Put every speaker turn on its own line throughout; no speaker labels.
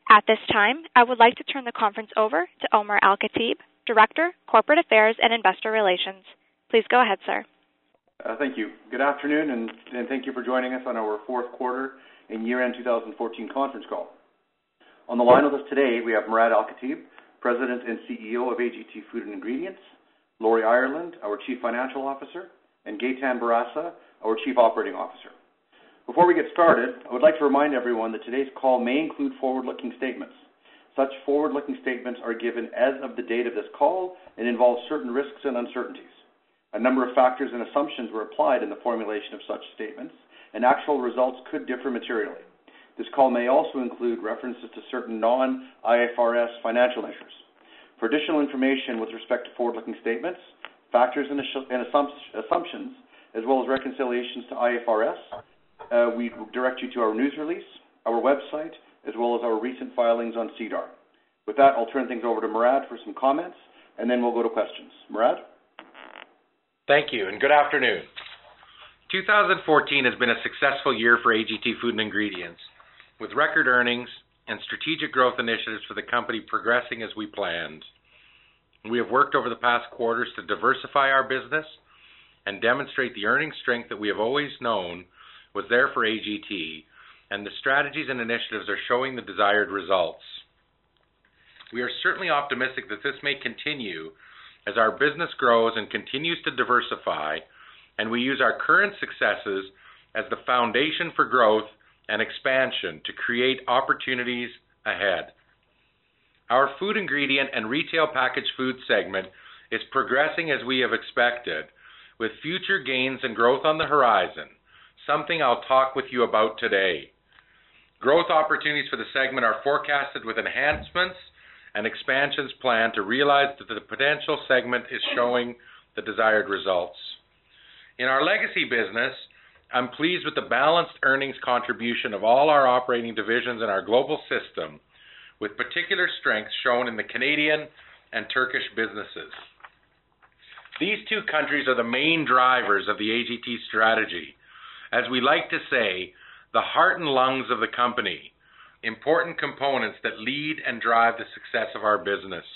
At this time, I would like to turn the conference over to Omar Al-Khatib, Director, Corporate Affairs and Investor Relations. Please go ahead, sir.
Thank you. Good afternoon, and thank you for joining us on our fourth quarter and year-end 2014 conference call. On the line with us today, we have Murad Al-Khatib, President and CEO of AGT Food and Ingredients, Laurie Ireland, our Chief Financial Officer, and Gaetan Barasa, our Chief Operating Officer. Before we get started, I would like to remind everyone that today's call may include forward-looking statements. Such forward-looking statements are given as of the date of this call and involve certain risks and uncertainties. A number of factors and assumptions were applied in the formulation of such statements, and actual results could differ materially. This call may also include references to certain non-IFRS financial measures. For additional information with respect to forward-looking statements, factors and assumptions, as well as reconciliations to IFRS, we direct you to our news release, our website, as well as our recent filings on SEDAR. With that, I'll turn things over to Murad for some comments, and then we'll go to questions. Murad?
Thank you, and good afternoon. 2014 has been a successful year for AGT Food and Ingredients, with record earnings and strategic growth initiatives for the company progressing as we planned. We have worked over the past quarters to diversify our business and demonstrate the earning strength that we have always known was there for AGT, and the strategies and initiatives are showing the desired results. We are certainly optimistic that this may continue as our business grows and continues to diversify, and we use our current successes as the foundation for growth and expansion to create opportunities ahead. Our food ingredient and retail packaged food segment is progressing as we have expected, with future gains and growth on the horizon, something I'll talk with you about today. Growth opportunities for the segment are forecasted with enhancements and expansions planned to realize that the potential segment is showing the desired results. In our legacy business, I'm pleased with the balanced earnings contribution of all our operating divisions in our global system, with particular strengths shown in the Canadian and Turkish businesses. These two countries are the main drivers of the AGT strategy. As we like to say, the heart and lungs of the company, important components that lead and drive the success of our business.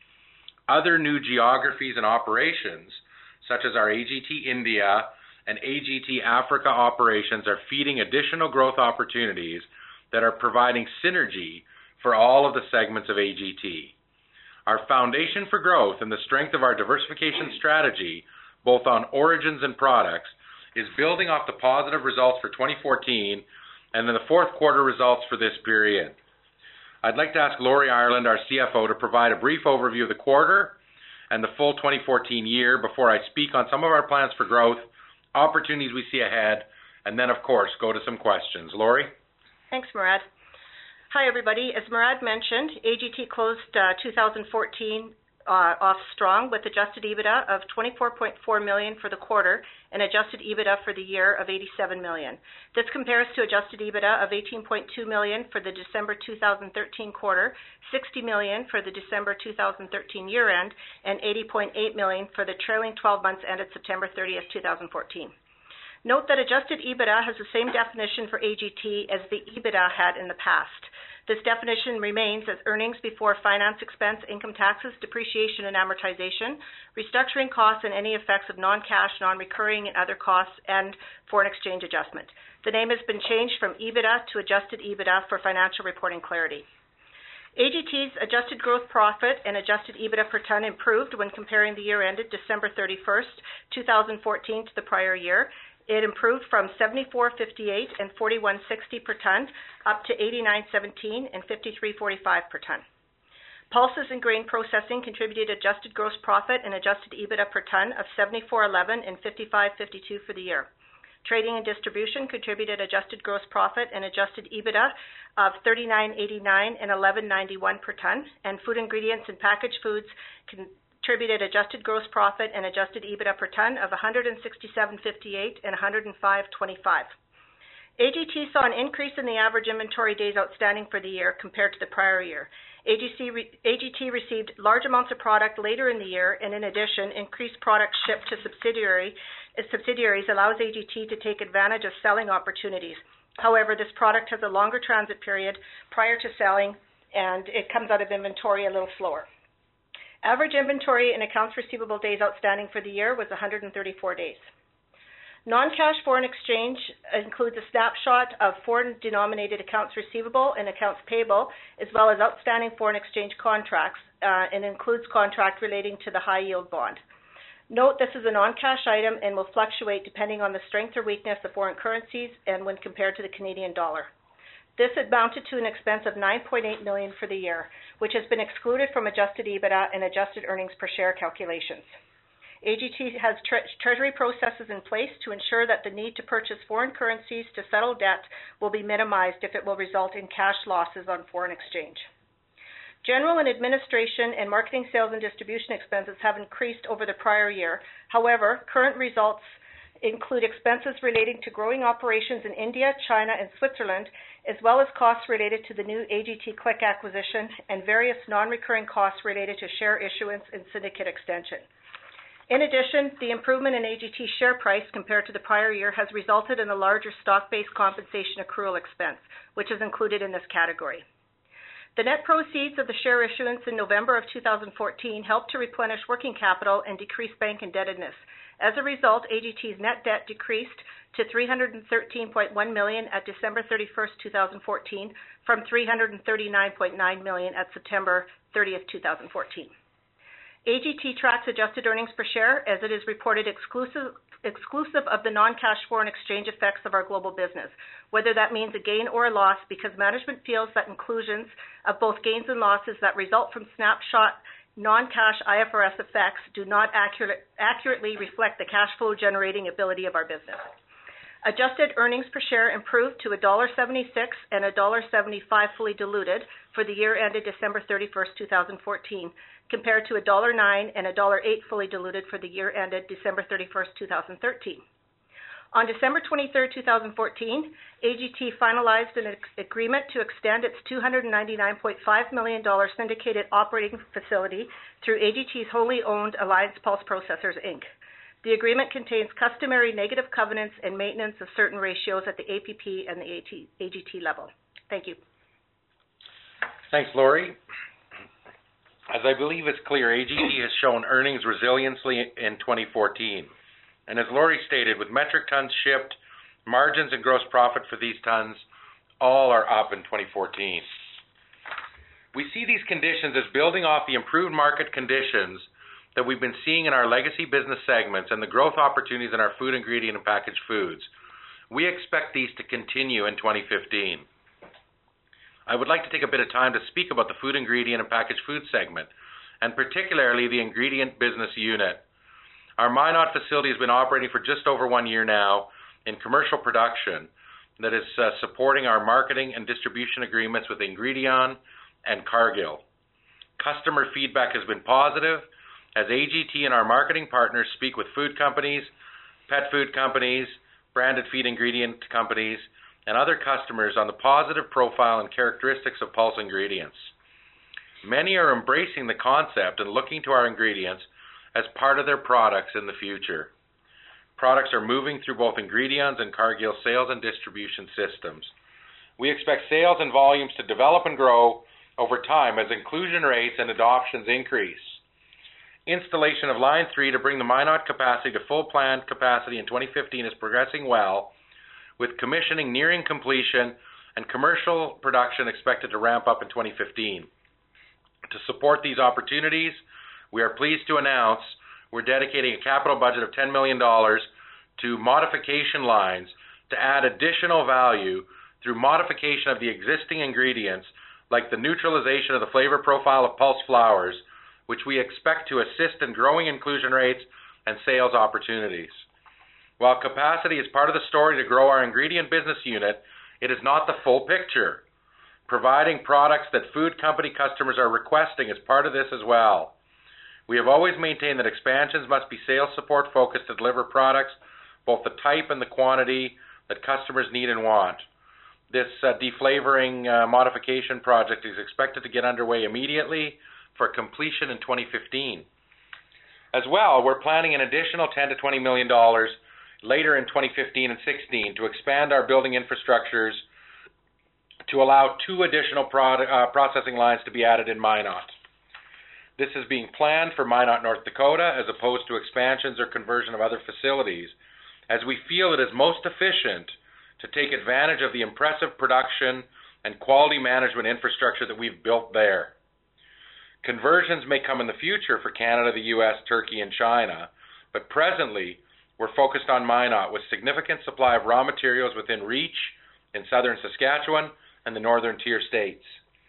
Other new geographies and operations, such as our AGT India and AGT Africa operations, are feeding additional growth opportunities that are providing synergy for all of the segments of AGT. Our foundation for growth and the strength of our diversification strategy, both on origins and products, is building off the positive results for 2014 and then the fourth quarter results for this period. I'd like to ask Laurie Ireland, our CFO, to provide a brief overview of the quarter and the full 2014 year before I speak on some of our plans for growth, opportunities we see ahead, and then, of course, go to some questions. Laurie?
Thanks, Murad. Hi, everybody. As Murad mentioned, AGT closed 2014 off strong with adjusted EBITDA of $24.4 million for the quarter and adjusted EBITDA for the year of $87 million. This compares to adjusted EBITDA of $18.2 million for the December 2013 quarter, $60 million for the December 2013 year-end, and $80.8 million for the trailing 12 months ended September 30th, 2014. Note that adjusted EBITDA has the same definition for AGT as the EBITDA had in the past. This definition remains as earnings before finance expense, income taxes, depreciation and amortization, restructuring costs, and any effects of non-cash, non-recurring, and other costs, and foreign exchange adjustment. The name has been changed from EBITDA to adjusted EBITDA for financial reporting clarity. AGT's adjusted gross profit and adjusted EBITDA per ton improved when comparing the year ended December 31st, 2014 to the prior year. It improved from $74.58 and $41.60 per ton up to $89.17 and $53.45 per ton. Pulses and grain processing contributed adjusted gross profit and adjusted EBITDA per ton of $74.11 and $55.52 for the year. Trading and distribution contributed adjusted gross profit and adjusted EBITDA of $39.89 and $11.91 per ton, and food ingredients and packaged foods contributed adjusted gross profit and adjusted EBITDA per ton of $167.58 and $105.25. AGT saw an increase in the average inventory days outstanding for the year compared to the prior year. AGT received large amounts of product later in the year, and in addition, increased product shipped to subsidiaries allows AGT to take advantage of selling opportunities. However, this product has a longer transit period prior to selling and it comes out of inventory a little slower. Average inventory and accounts receivable days outstanding for the year was 134 days. Non-cash foreign exchange includes a snapshot of foreign-denominated accounts receivable and accounts payable, as well as outstanding foreign exchange contracts, and includes contract relating to the high-yield bond. Note this is a non-cash item and will fluctuate depending on the strength or weakness of foreign currencies and when compared to the Canadian dollar. This amounted to an expense of $9.8 million for the year, which has been excluded from adjusted EBITDA and adjusted earnings per share calculations. AGT has treasury processes in place to ensure that the need to purchase foreign currencies to settle debt will be minimized if it will result in cash losses on foreign exchange. General and administration and marketing, sales, and distribution expenses have increased over the prior year. However, current results include expenses relating to growing operations in India, China, and Switzerland, as well as costs related to the new AGT Click acquisition and various non-recurring costs related to share issuance and syndicate extension. In addition, the improvement in AGT's share price compared to the prior year has resulted in a larger stock-based compensation accrual expense, which is included in this category. The net proceeds of the share issuance in November of 2014 helped to replenish working capital and decrease bank indebtedness. As a result, AGT's net debt decreased to $313.1 million at December 31st, 2014, from $339.9 million at September 30th, 2014. AGT tracks adjusted earnings per share as it is reported exclusive of the non-cash foreign exchange effects of our global business, whether that means a gain or a loss, because management feels that inclusions of both gains and losses that result from snapshot non-cash IFRS effects do not accurately reflect the cash flow generating ability of our business. Adjusted earnings per share improved to $1.76 and $1.75 fully diluted for the year ended December 31st, 2014, compared to $1.09 and $1.08 fully diluted for the year ended December 31st, 2013. On December 23rd, 2014, AGT finalized an agreement to extend its $299.5 million syndicated operating facility through AGT's wholly owned Alliance Pulse Processors, Inc. The agreement contains customary negative covenants and maintenance of certain ratios at the APP and the AGT level. Thank you.
Thanks, Lori. As I believe it's clear, AGT has shown earnings resiliency in 2014. And as Lori stated, with metric tons shipped, margins and gross profit for these tons all are up in 2014. We see these conditions as building off the improved market conditions that we've been seeing in our legacy business segments and the growth opportunities in our food ingredient and packaged foods. We expect these to continue in 2015. I would like to take a bit of time to speak about the food ingredient and packaged food segment, and particularly the ingredient business unit. Our Minot facility has been operating for just over 1 year now in commercial production that is supporting our marketing and distribution agreements with Ingredion and Cargill. Customer feedback has been positive as AGT and our marketing partners speak with food companies, pet food companies, branded feed ingredient companies, and other customers on the positive profile and characteristics of Pulse ingredients. Many are embracing the concept and looking to our ingredients as part of their products in the future. Products are moving through both Ingredion's and Cargill sales and distribution systems. We expect sales and volumes to develop and grow over time as inclusion rates and adoptions increase. Installation of Line 3 to bring the Minot capacity to full planned capacity in 2015 is progressing well, with commissioning nearing completion and commercial production expected to ramp up in 2015. To support these opportunities, we are pleased to announce we're dedicating a capital budget of $10 million to modification lines to add additional value through modification of the existing ingredients, like the neutralization of the flavor profile of Pulse flours, which we expect to assist in growing inclusion rates and sales opportunities. While capacity is part of the story to grow our ingredient business unit, it is not the full picture. Providing products that food company customers are requesting is part of this as well. We have always maintained that expansions must be sales support focused to deliver products, both the type and the quantity that customers need and want. This deflavoring modification project is expected to get underway immediately for completion in 2015. As well, we're planning an additional $10 to $20 million later in 2015 and 16 to expand our building infrastructures to allow 2 additional processing lines to be added in Minot. This is being planned for Minot, North Dakota, as opposed to expansions or conversion of other facilities, as we feel it is most efficient to take advantage of the impressive production and quality management infrastructure that we've built there. Conversions may come in the future for Canada, the U.S., Turkey, and China, but presently we're focused on Minot with significant supply of raw materials within reach in southern Saskatchewan and the northern tier states.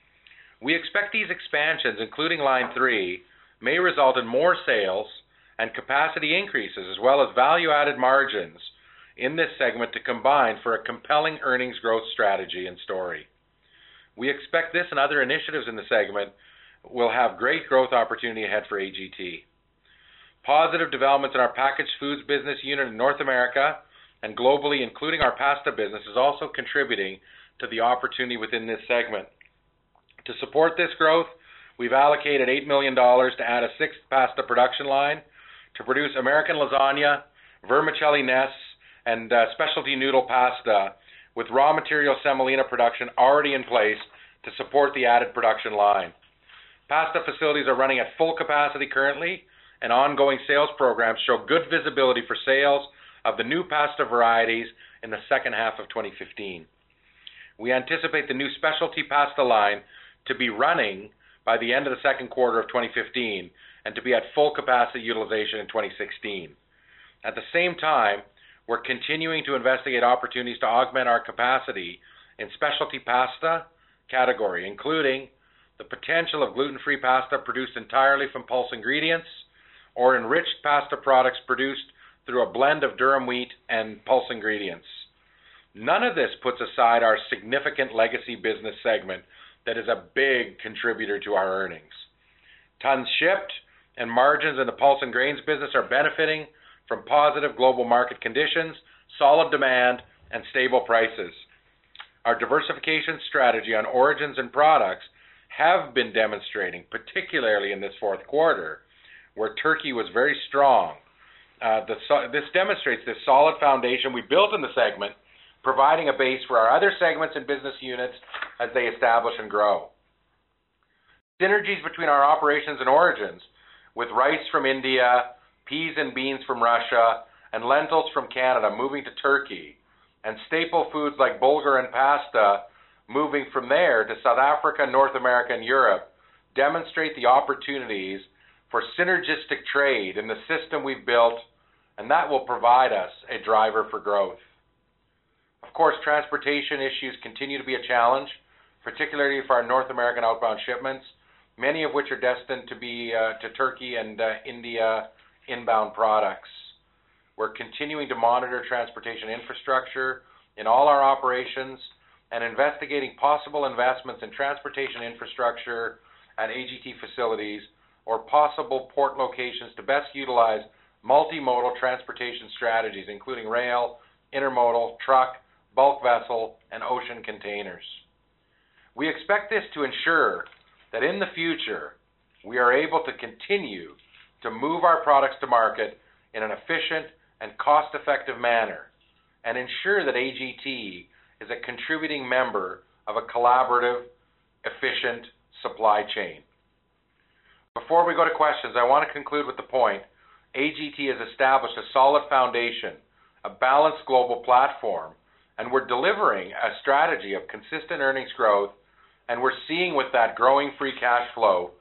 We expect these expansions, including Line 3, may result in more sales and capacity increases, as well as value-added margins in this segment to combine for a compelling earnings growth strategy and story. We expect this and other initiatives in the segment will have great growth opportunity ahead for AGT. Positive developments in our packaged foods business unit in North America and globally, including our pasta business, is also contributing to the opportunity within this segment. To support this growth, we've allocated $8 million to add a 6th pasta production line to produce American lasagna, vermicelli nests, and specialty noodle pasta, with raw material semolina production already in place to support the added production line. Pasta facilities are running at full capacity currently, and ongoing sales programs show good visibility for sales of the new pasta varieties in the second half of 2015. We anticipate the new specialty pasta line to be running by the end of the second quarter of 2015 and to be at full capacity utilization in 2016. At the same time, we're continuing to investigate opportunities to augment our capacity in specialty pasta category, including the potential of gluten-free pasta produced entirely from pulse ingredients or enriched pasta products produced through a blend of durum wheat and pulse ingredients. None of this puts aside our significant legacy business segment that is a big contributor to our earnings. Tons shipped and margins in the pulse and grains business are benefiting from positive global market conditions, solid demand, and stable prices. Our diversification strategy on origins and products have been demonstrating, particularly in this fourth quarter, where Turkey was very strong. This demonstrates this solid foundation we built in the segment, providing a base for our other segments and business units as they establish and grow. Synergies between our operations and origins, with rice from India, peas and beans from Russia, and lentils from Canada moving to Turkey, and staple foods like bulgur and pasta moving from there to South Africa, North America, and Europe, demonstrate the opportunities for synergistic trade in the system we've built, and that will provide us a driver for growth. Of course, transportation issues continue to be a challenge, particularly for our North American outbound shipments, many of which are destined to be to Turkey and India inbound products. We're continuing to monitor transportation infrastructure in all our operations and investigating possible investments in transportation infrastructure at AGT facilities or possible port locations to best utilize multimodal transportation strategies, including rail, intermodal, truck, bulk vessel, and ocean containers. We expect this to ensure that in the future we are able to continue to move our products to market in an efficient and cost-effective manner and ensure that AGT is a contributing member of a collaborative, efficient supply chain. Before we go to questions, I want to conclude with the point AGT has established a solid foundation, a balanced global platform, and we're delivering a strategy of consistent earnings growth, and we're seeing with that growing free cash flow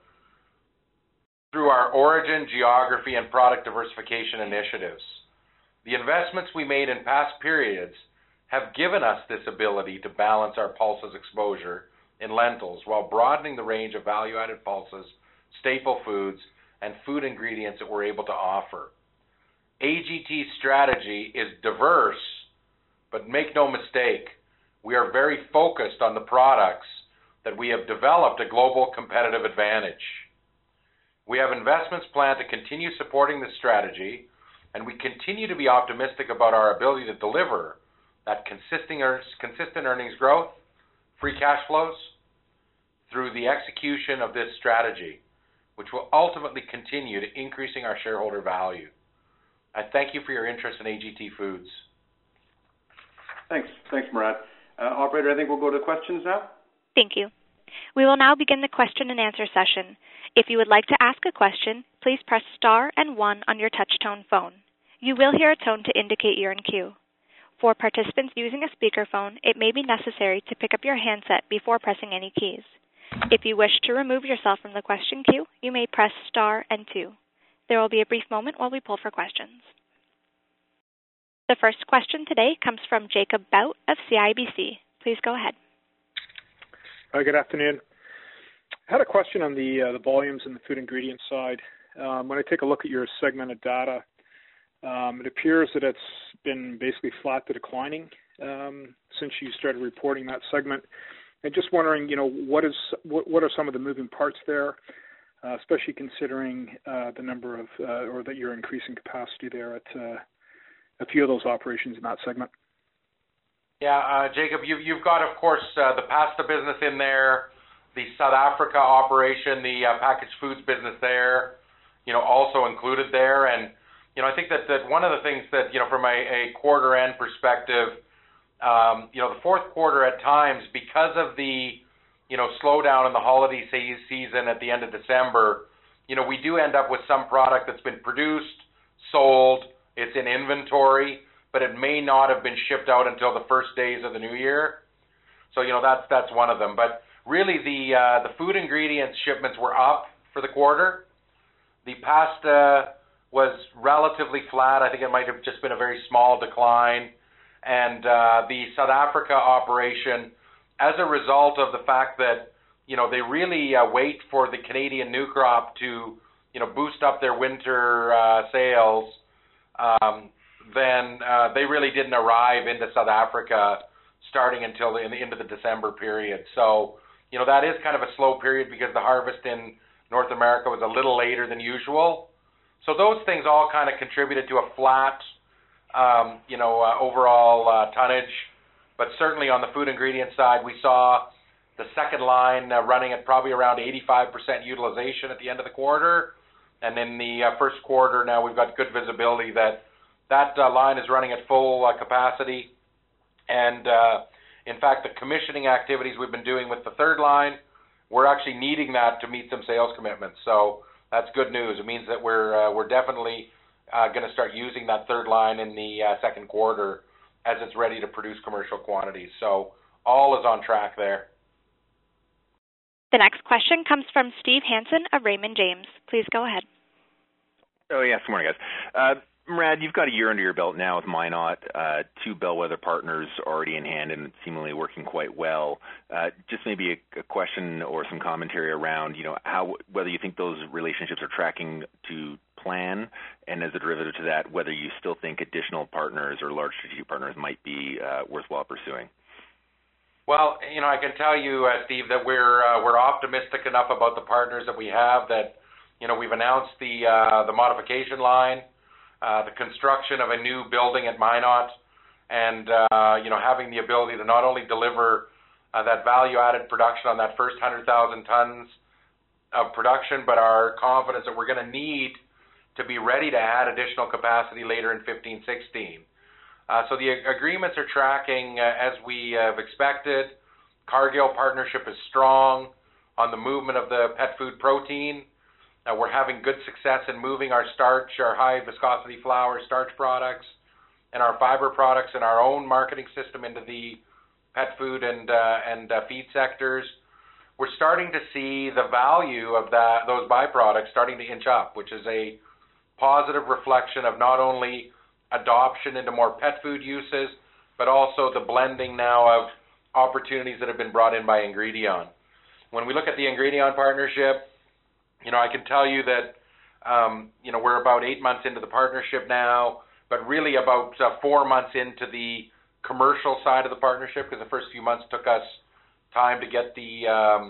through our origin, geography, and product diversification initiatives. The investments we made in past periods have given us this ability to balance our pulses exposure in lentils while broadening the range of value-added pulses, staple foods, and food ingredients that we're able to offer. AGT's strategy is diverse, but make no mistake, we are very focused on the products that we have developed a global competitive advantage. We have investments planned to continue supporting this strategy, and we continue to be optimistic about our ability to deliver that consistent earnings growth, free cash flows, through the execution of this strategy, which will ultimately continue to increasing our shareholder value. I thank you for your interest in AGT Foods.
Thanks, Murat. Operator, I think we'll go to questions now.
Thank you. We will now begin the question and answer session. If you would like to ask a question, please press star and 1 on your touch-tone phone. You will hear a tone to indicate you're in queue. For participants using a speakerphone, it may be necessary to pick up your handset before pressing any keys. If you wish to remove yourself from the question queue, you may press star and 2. There will be a brief moment while we pull for questions. The first question today comes from Jacob Bout of CIBC. Please go ahead.
Good afternoon. I had a question on the volumes in the food ingredients side. When I take a look at your segmented data, it appears that it's been basically flat to declining since you started reporting that segment. And just wondering, what are some of the moving parts there, especially considering the number of, or that you're increasing capacity there at a few of those operations in that segment?
Yeah, Jacob, you've got, of course, the pasta business in there, the South Africa operation, the packaged foods business there, also included there. And, I think that one of the things that, from a quarter end perspective, the fourth quarter at times, because of the, slowdown in the holiday season at the end of December, we do end up with some product that's been produced, sold, it's in inventory, but it may not have been shipped out until the first days of the new year. So, that's one of them. But really the food ingredients shipments were up for the quarter. The pasta was relatively flat. I think it might have just been a very small decline. And the South Africa operation, as a result of the fact that, they really wait for the Canadian new crop to, boost up their winter sales, then they really didn't arrive into South Africa starting until into the December period. So, that is kind of a slow period because the harvest in North America was a little later than usual. So those things all kind of contributed to a flat, overall tonnage. But certainly on the food ingredient side, we saw the second line running at probably around 85% utilization at the end of the quarter. And in the first quarter, now we've got good visibility that line is running at full capacity. And in fact, the commissioning activities we've been doing with the third line, we're actually needing that to meet some sales commitments. So that's good news. It means that we're definitely going to start using that third line in the second quarter as it's ready to produce commercial quantities. So all is on track there.
The next question comes from Steve Hansen of Raymond James. Please go ahead.
Oh, yes. Good morning, guys. Murad, you've got a year under your belt now with Minot, 2 bellwether partners already in hand and seemingly working quite well. Just maybe a question or some commentary around, whether you think those relationships are tracking to plan, and as a derivative to that, whether you still think additional partners or large strategic partners might be worthwhile pursuing.
Well, I can tell you, Steve, that we're optimistic enough about the partners that we have that, we've announced the modification line, the construction of a new building at Minot, and, having the ability to not only deliver that value-added production on that first 100,000 tons of production, but our confidence that we're going to need to be ready to add additional capacity later in 15-16. So the agreements are tracking as we have expected. Cargill partnership is strong on the movement of the pet food protein. We're having good success in moving our starch, our high viscosity flour starch products, and our fiber products in our own marketing system into the pet food and feed sectors. We're starting to see the value of those byproducts starting to inch up, which is a positive reflection of not only adoption into more pet food uses, but also the blending now of opportunities that have been brought in by Ingredion. When we look at the Ingredion partnership, I can tell you that, we're about 8 months into the partnership now, but really about 4 months into the commercial side of the partnership, because the first few months took us time to get the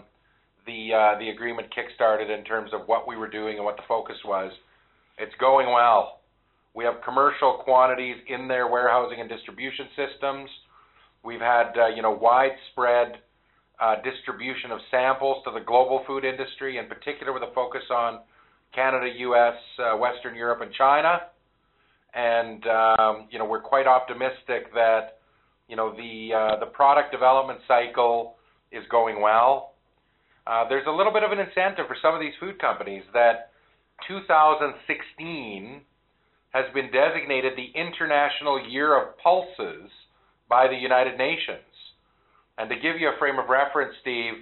agreement kick-started in terms of what we were doing and what the focus was. It's going well. We have commercial quantities in their warehousing and distribution systems. We've had, widespread distribution of samples to the global food industry, in particular with a focus on Canada, U.S., Western Europe, and China. And, we're quite optimistic that, The product development cycle is going well. There's a little bit of an incentive for some of these food companies that 2016 has been designated the International Year of Pulses by the United Nations. And to give you a frame of reference, Steve,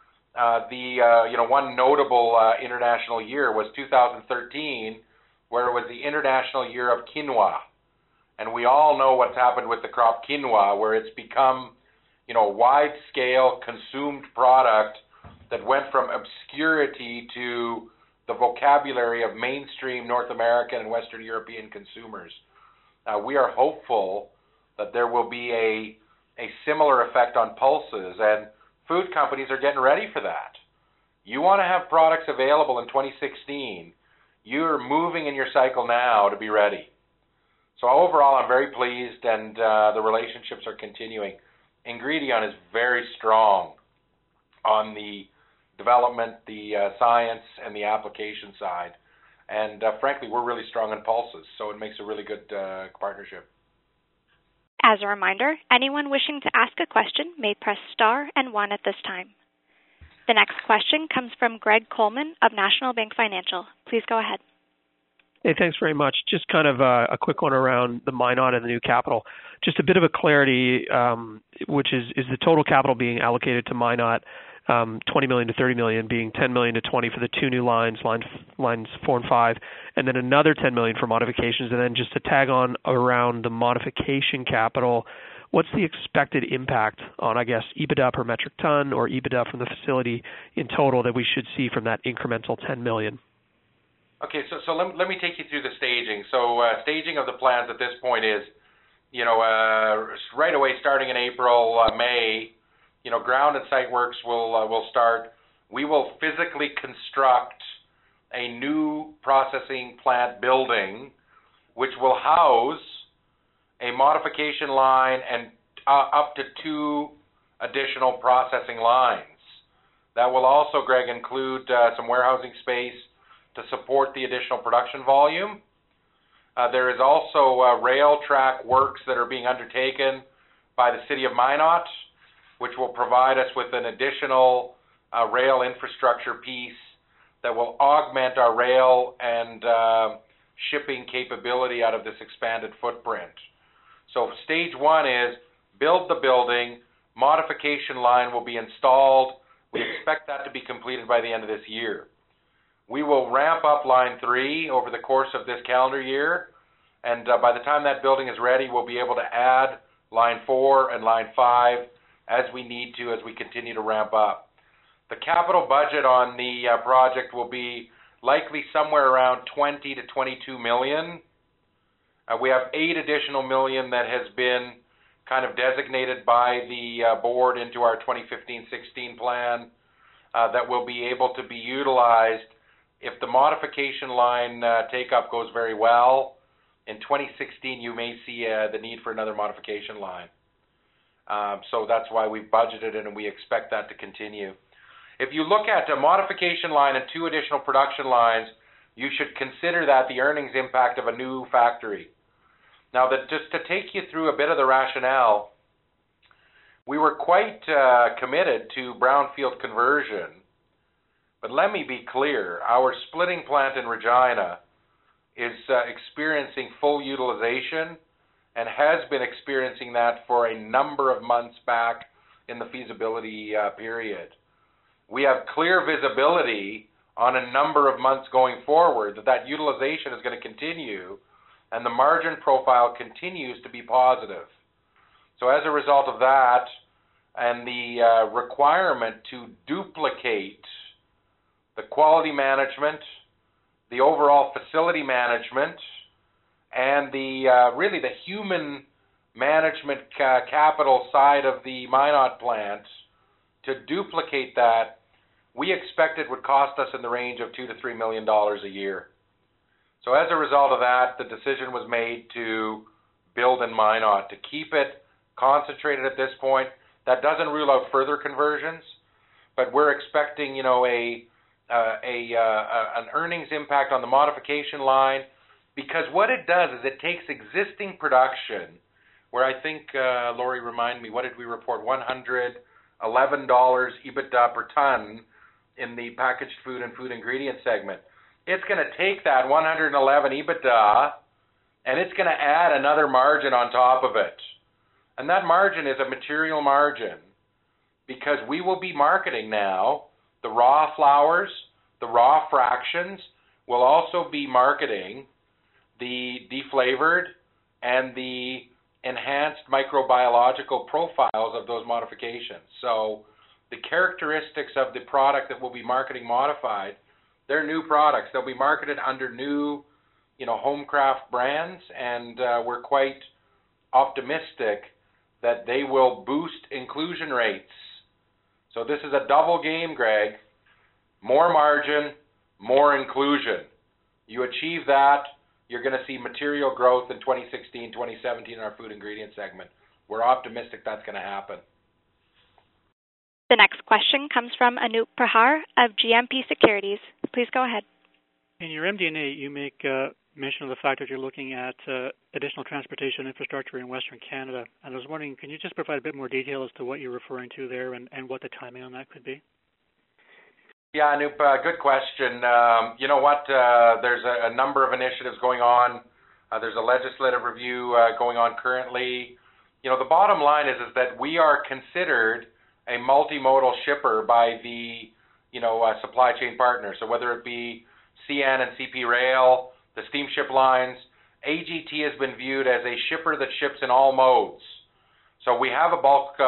one notable international year was 2013, where it was the International Year of Quinoa. And we all know what's happened with the crop quinoa, where it's become, a wide-scale consumed product that went from obscurity to the vocabulary of mainstream North American and Western European consumers. We are hopeful that there will be a similar effect on pulses, and food companies are getting ready for that. You want to have products available in 2016. You're moving in your cycle now to be ready. So overall, I'm very pleased, and the relationships are continuing. Ingredion is very strong on the development, the science, and the application side. And frankly, we're really strong in pulses, so it makes a really good partnership.
As a reminder, anyone wishing to ask a question may press star and 1 at this time. The next question comes from Greg Coleman of National Bank Financial. Please go ahead.
Hey, thanks very much. Just kind of a quick one around the Minot and the new capital. Just a bit of a clarity, which is the total capital being allocated to Minot, 20 million to 30 million, being 10 million to 20 for the 2 new lines 4 and 5, and then another 10 million for modifications. And then just to tag on around the modification capital, what's the expected impact on, I guess, EBITDA per metric ton or EBITDA from the facility in total that we should see from that incremental 10 million?
Okay, so let me take you through the staging. So staging of the plans at this point is, right away starting in April, May, ground and site works will start. We will physically construct a new processing plant building, which will house a modification line and up to 2 additional processing lines. That will also, Greg, include some warehousing space to support the additional production volume. There is also rail track works that are being undertaken by the City of Minot, which will provide us with an additional rail infrastructure piece that will augment our rail and shipping capability out of this expanded footprint. So stage 1 is build the building, modification line will be installed. We expect that to be completed by the end of this year. We will ramp up line 3 over the course of this calendar year, and by the time that building is ready, we'll be able to add line 4 and line 5 as we need to, as we continue to ramp up. The capital budget on the project will be likely somewhere around 20 to 22 million. We have 8 additional million that has been kind of designated by the board into our 2015-16 plan that will be able to be utilized if the modification line take-up goes very well. In 2016, you may see the need for another modification line. So that's why we've budgeted it, and we expect that to continue. If you look at a modification line and 2 additional production lines, you should consider that the earnings impact of a new factory. Now, just to take you through a bit of the rationale, we were quite committed to brownfield conversion. But let me be clear, our splitting plant in Regina is experiencing full utilization and has been experiencing that for a number of months back in the feasibility period. We have clear visibility on a number of months going forward that utilization is going to continue and the margin profile continues to be positive. So as a result of that and the requirement to duplicate the quality management, the overall facility management, and the really the human management capital side of the Minot plant, to duplicate that, we expect it would cost us in the range of $2 to $3 million a year. So as a result of that, the decision was made to build in Minot, to keep it concentrated at this point. That doesn't rule out further conversions, but we're expecting, an earnings impact on the modification line, because what it does is it takes existing production where I think, Lori, remind me, what did we report? $111 EBITDA per ton in the packaged food and food ingredient segment. It's going to take that 111 EBITDA and it's going to add another margin on top of it. And that margin is a material margin because we will be marketing now the raw flours, the raw fractions. We'll also be marketing the deflavored and the enhanced microbiological profiles of those modifications. So the characteristics of the product that we'll be marketing modified, they're new products. They'll be marketed under new, Homecraft brands, and we're quite optimistic that they will boost inclusion rates. So this is a double game, Greg. More margin, more inclusion. You achieve that, you're going to see material growth in 2016, 2017 in our food ingredient segment. We're optimistic that's going to happen.
The next question comes from Anup Prahar of GMP Securities. Please go ahead.
In your MD&A, you make mention of the fact that you're looking at additional transportation infrastructure in Western Canada. And I was wondering, can you just provide a bit more detail as to what you're referring to there and what the timing on that could be?
Yeah, Anup, good question. You know what? There's a number of initiatives going on. There's a legislative review going on currently. The bottom line is that we are considered a multimodal shipper by the, supply chain partners. So whether it be CN and CP Rail, the steamship lines, AGT has been viewed as a shipper that ships in all modes. So we have a bulk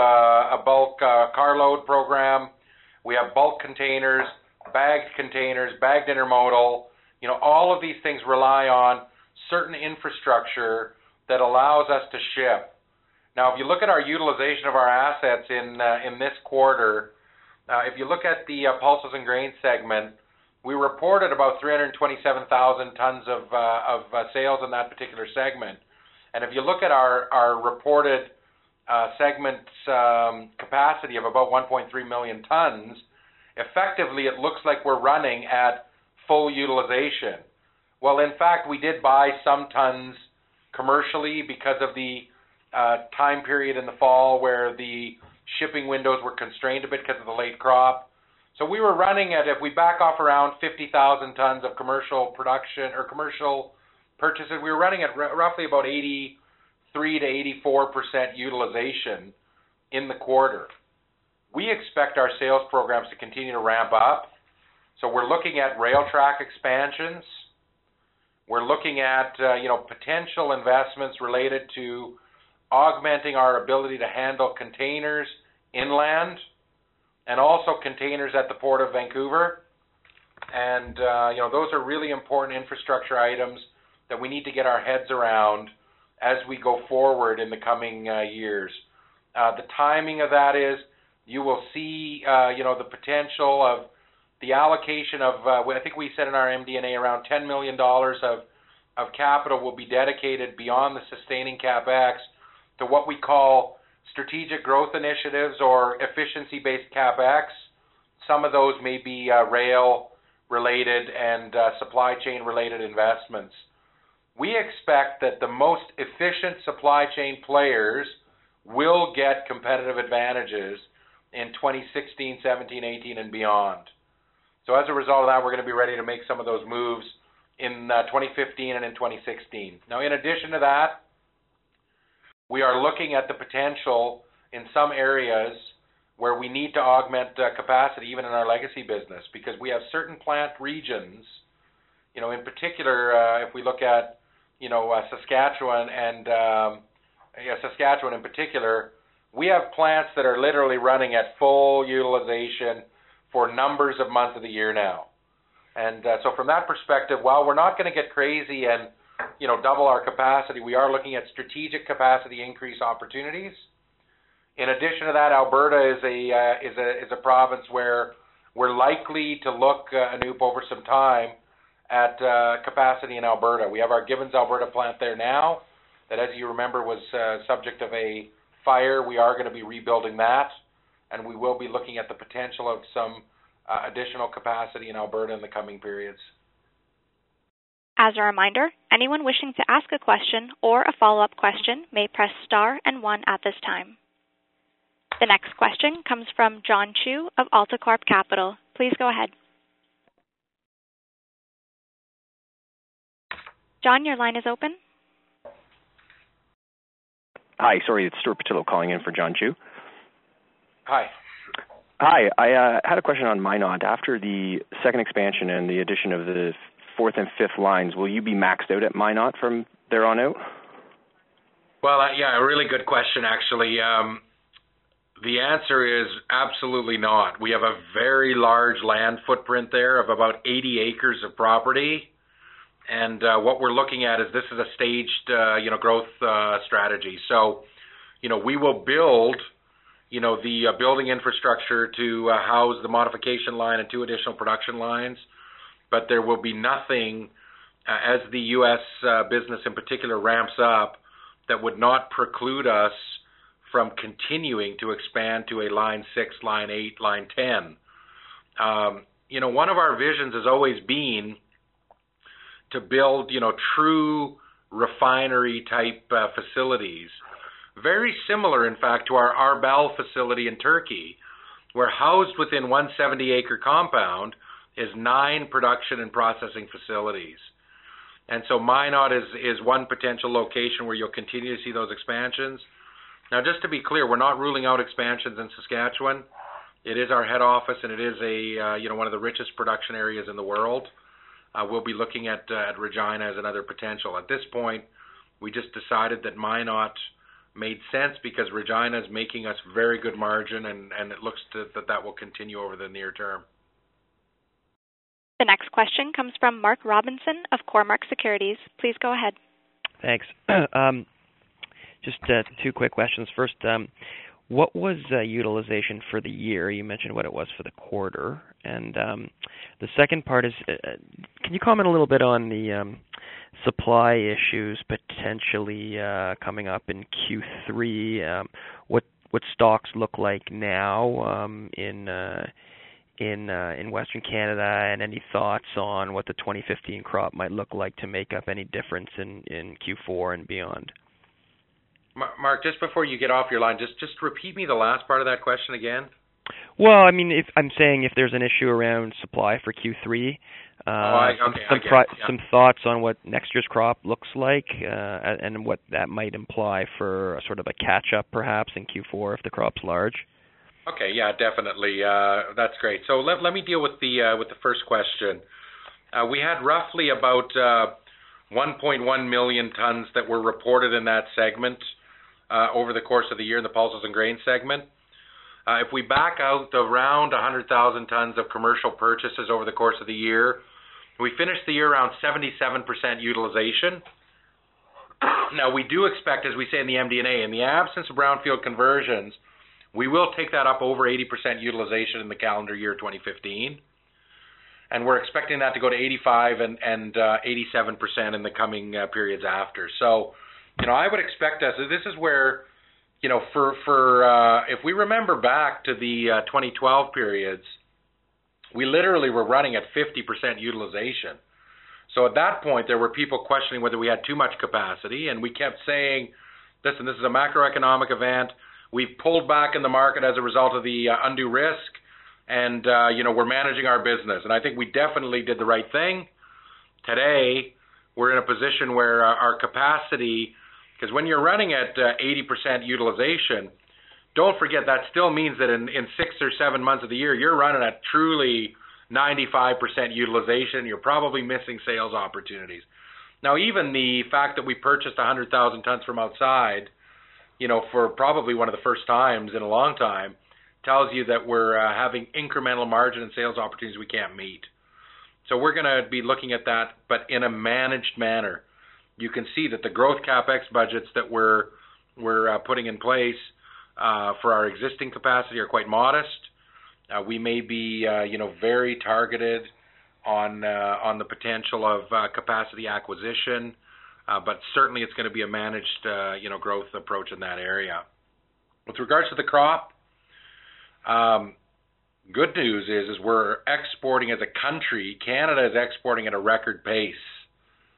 carload program. We have bulk containers, bagged intermodal. All of these things rely on certain infrastructure that allows us to ship. Now, if you look at our utilization of our assets in this quarter, if you look at the pulses and grains segment, we reported about 327,000 tons of sales in that particular segment. And if you look at our reported segment's capacity of about 1.3 million tons, effectively it looks like we're running at full utilization. Well, in fact, we did buy some tons commercially because of the time period in the fall where the shipping windows were constrained a bit because of the late crop. So we were running at, if we back off around 50,000 tons of commercial production or commercial purchases, we were running at roughly about 83 to 84% utilization in the quarter. We expect our sales programs to continue to ramp up. So we're looking at rail track expansions. We're looking at potential investments related to augmenting our ability to handle containers inland and also containers at the Port of Vancouver. And those are really important infrastructure items that we need to get our heads around as we go forward in the coming years. The timing of that is you will see the potential of the allocation of, I think we said in our MD&A, around $10 million of capital will be dedicated beyond the sustaining CapEx to what we call strategic growth initiatives or efficiency-based CapEx. Some of those may be rail-related and supply chain-related investments. We expect that the most efficient supply chain players will get competitive advantages in 2016, 17, 18, and beyond. So as a result of that, we're going to be ready to make some of those moves in 2015 and in 2016. Now, in addition to that, we are looking at the potential in some areas where we need to augment capacity, even in our legacy business, because we have certain plant regions, in particular, if we look at, Saskatchewan and Saskatchewan in particular, we have plants that are literally running at full utilization for numbers of months of the year now. And so from that perspective, while we're not going to get crazy and double our capacity, we are looking at strategic capacity increase opportunities. In addition to that, Alberta is a province where we're likely to look, Anup, over some time at capacity in Alberta. We have our Gibbons, Alberta plant there now that, as you remember, was subject of a fire. We are going to be rebuilding that, and we will be looking at the potential of some additional capacity in Alberta in the coming periods.
As a reminder, anyone wishing to ask a question or a follow-up question may press star and 1 at this time. The next question comes from John Chu of AltaCorp Capital. Please go ahead. John, your line is open.
Hi, sorry, it's Stuart Patillo calling in for John Chu.
Hi.
Hi, I had a question on Minot. After the second expansion and the addition of the fourth and fifth lines, will you be maxed out at Minot from there on out?
Well, yeah, a really good question, actually. The answer is absolutely not. We have a very large land footprint there of about 80 acres of property. And what we're looking at is this is a staged, growth strategy. So, we will build, the building infrastructure to house the modification line and 2 additional production lines. But there will be nothing, as the U.S. Business in particular ramps up, that would not preclude us from continuing to expand to a line 6, line 8, line 10. One of our visions has always been to build, true refinery-type facilities. Very similar, in fact, to our Arbel facility in Turkey, where housed within one 70-acre compound is 9 production and processing facilities. And so Minot is one potential location where you'll continue to see those expansions. Now, just to be clear, we're not ruling out expansions in Saskatchewan. It is our head office, and it is one of the richest production areas in the world. We'll be looking at Regina as another potential. At this point, we just decided that Minot made sense because Regina is making us very good margin, and it looks that will continue over the near term.
The next question comes from Mark Robinson of Cormark Securities. Please go ahead.
Thanks. Just 2 quick questions. First, what was utilization for the year? You mentioned what it was for the quarter. And the second part is, can you comment a little bit on the supply issues potentially coming up in Q3? What stocks look like now in Western Canada, and any thoughts on what the 2015 crop might look like to make up any difference in Q4 and beyond?
Mark, just before you get off your line, just repeat me the last part of that question again.
Well, I mean, if I'm saying if there's an issue around supply for Q3, some thoughts on what next year's crop looks like, and what that might imply for a sort of a catch-up perhaps in Q4 if the crop's large.
Okay, yeah, definitely. That's great. So let me deal with the first question. We had roughly about 1.1 million tons that were reported in that segment over the course of the year in the pulses and grains segment. If we back out around 100,000 tons of commercial purchases over the course of the year, we finished the year around 77% utilization. Now, we do expect, as we say in the MD&A, in the absence of brownfield conversions, we will take that up over 80% utilization in the calendar year 2015. And we're expecting that to go to 85 and 87% in the coming periods after. So, I would expect us, this is where, if we remember back to the 2012 periods, we literally were running at 50% utilization. So at that point, there were people questioning whether we had too much capacity, and we kept saying, listen, this is a macroeconomic event. We've pulled back in the market as a result of the undue risk, and, we're managing our business. And I think we definitely did the right thing. Today, we're in a position where our capacity, because when you're running at 80% utilization, don't forget that still means that in 6 or 7 months of the year, you're running at truly 95% utilization. You're probably missing sales opportunities. Now, even the fact that we purchased 100,000 tons from outside, for probably one of the first times in a long time, tells you that we're having incremental margin and sales opportunities we can't meet. So we're going to be looking at that, but in a managed manner. You can see that the growth CapEx budgets that we're putting in place for our existing capacity are quite modest. We may be, very targeted on the potential of capacity acquisition, but certainly it's going to be a managed, growth approach in that area. With regards to the crop, good news is we're exporting as a country. Canada is exporting at a record pace.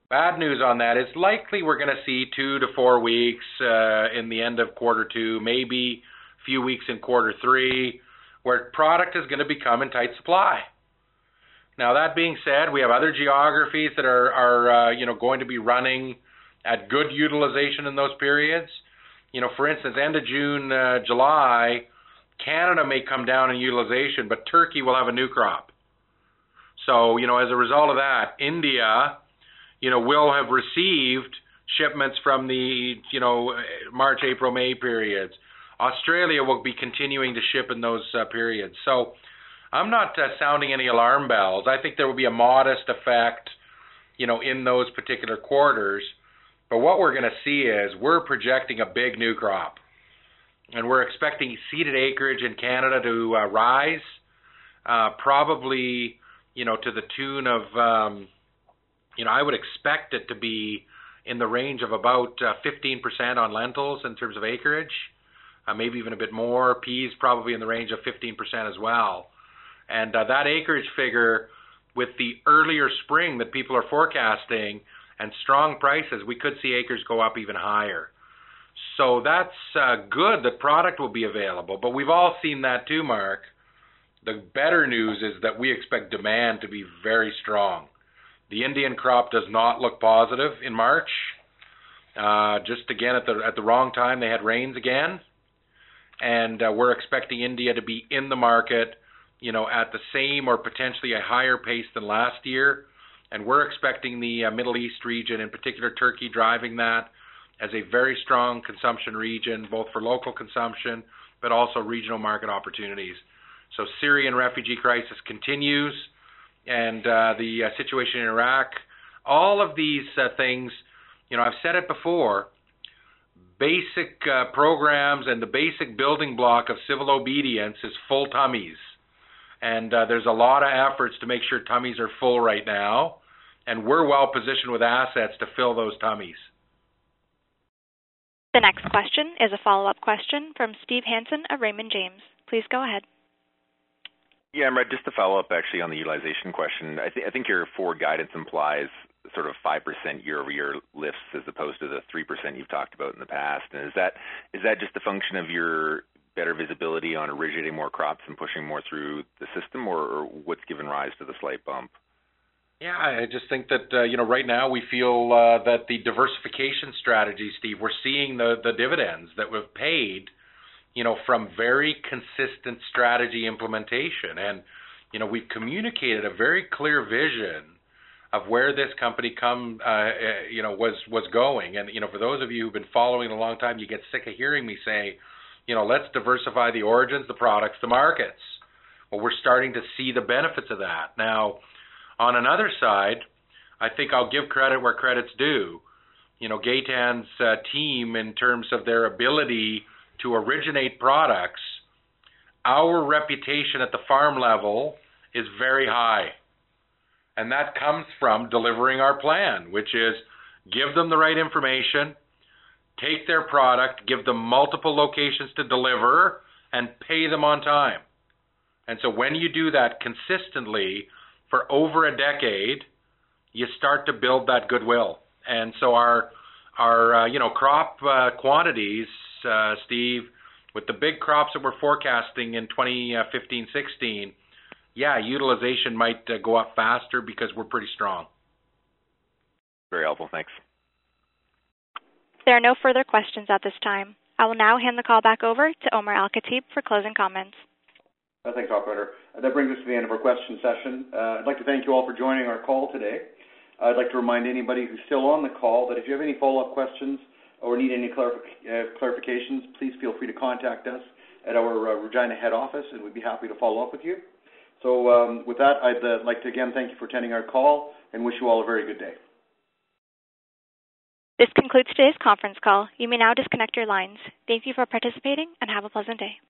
Bad news on that is likely we're going to see 2 to 4 weeks in the end of quarter 2, maybe a few weeks in quarter 3, where product is going to become in tight supply. Now, that being said, we have other geographies that are going to be running at good utilization in those periods. For instance, end of June, July, Canada may come down in utilization, but Turkey will have a new crop. So, as a result of that, India, will have received shipments from the, March, April, May periods. Australia will be continuing to ship in those periods. So I'm not sounding any alarm bells. I think there will be a modest effect, in those particular quarters. But what we're going to see is we're projecting a big new crop. And we're expecting seeded acreage in Canada to rise, probably, to the tune of, I would expect it to be in the range of about 15% on lentils in terms of acreage, maybe even a bit more. Peas probably in the range of 15% as well. And that acreage figure, with the earlier spring that people are forecasting and strong prices, we could see acres go up even higher. So that's good that product will be available. But we've all seen that too, Mark. The better news is that we expect demand to be very strong. The Indian crop does not look positive in March. Just again at the wrong time, they had rains again. And we're expecting India to be in the market, at the same or potentially a higher pace than last year. And we're expecting the Middle East region, in particular Turkey, driving that as a very strong consumption region, both for local consumption, but also regional market opportunities. So Syrian refugee crisis continues, and the situation in Iraq, all of these things, I've said it before, basic programs and the basic building block of civil obedience is full tummies. And there's a lot of efforts to make sure tummies are full right now, and we're well positioned with assets to fill those tummies.
The next question is a follow-up question from Steve Hansen of Raymond James. Please go ahead.
Yeah, Brad, just to follow up actually on the utilization question, I think your forward guidance implies sort of 5% year-over-year lifts as opposed to the 3% you've talked about in the past. And is that just a function of your better visibility on originating more crops and pushing more through the system, or what's given rise to the slight bump?
Yeah, I just think that, right now we feel that the diversification strategy, Steve, we're seeing the dividends that we've paid, from very consistent strategy implementation. And, we've communicated a very clear vision of where this company was going. And, for those of you who've been following a long time, you get sick of hearing me say, let's diversify the origins, the products, the markets. Well, we're starting to see the benefits of that. Now, on another side, I think I'll give credit where credit's due. Gaetan's team, in terms of their ability to originate products, our reputation at the farm level is very high. And that comes from delivering our plan, which is give them the right information, take their product, give them multiple locations to deliver, and pay them on time. And so when you do that consistently for over a decade, you start to build that goodwill. And so our crop quantities, Steve, with the big crops that we're forecasting in 2015-16, utilization might go up faster because we're pretty strong.
Very helpful. Thanks.
There are no further questions at this time. I will now hand the call back over to Omar Al-Khatib for closing comments.
Thanks, operator. That brings us to the end of our question session. I'd like to thank you all for joining our call today. I'd like to remind anybody who's still on the call that if you have any follow-up questions or need any clarifications, please feel free to contact us at our Regina head office, and we'd be happy to follow up with you. So with that, I'd like to again thank you for attending our call and wish you all a very good day.
This concludes today's conference call. You may now disconnect your lines. Thank you for participating and have a pleasant day.